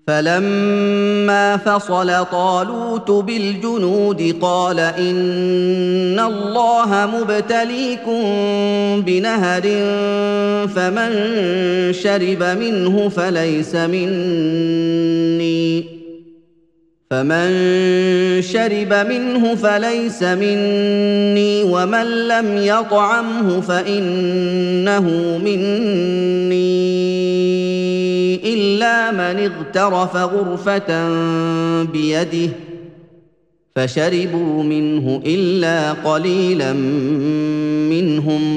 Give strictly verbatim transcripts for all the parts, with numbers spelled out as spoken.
فلما فصل طالوت بالجنود قال إن الله مبتليكم بنهر فمن شرب منه فليس مني فمن شرب منه فليس مني ومن لم يطعمه فإنه مني إلا من اغترف غرفة بيده فشربوا منه إلا قليلا منهم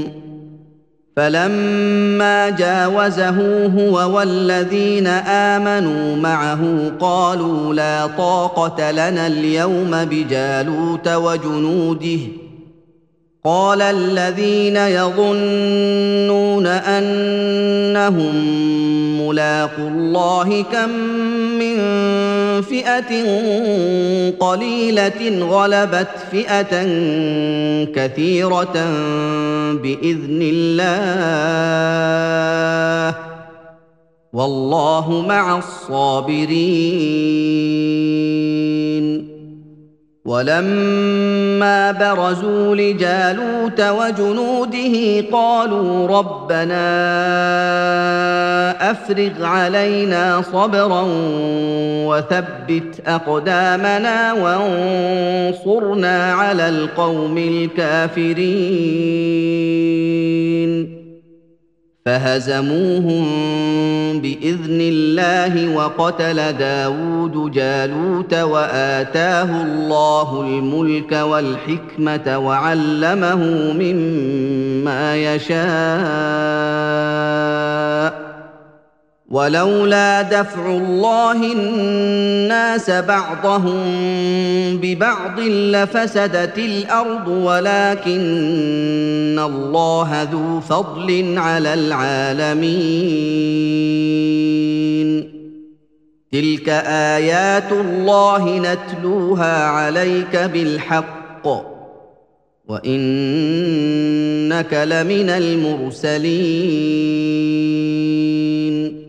فلما جاوزه هو والذين آمنوا معه قالوا لا طاقة لنا اليوم بجالوت وجنوده قال الذين يظنون أنهم ملاقو الله كم من فئة قليلة غلبت فئة كثيرة بإذن الله والله مع الصابرين ولما برزوا لجالوت وجنوده قالوا ربنا أفرغ علينا صبرا وثبت أقدامنا وانصرنا على القوم الكافرين فهزموهم بإذن الله وقتل داود جالوت وآتاه الله الملك والحكمة وعلمه مما يشاء ولولا دفع الله الناس بعضهم ببعض لفسدت الأرض ولكن الله ذو فضل على العالمين تلك آيات الله نتلوها عليك بالحق وإنك لمن المرسلين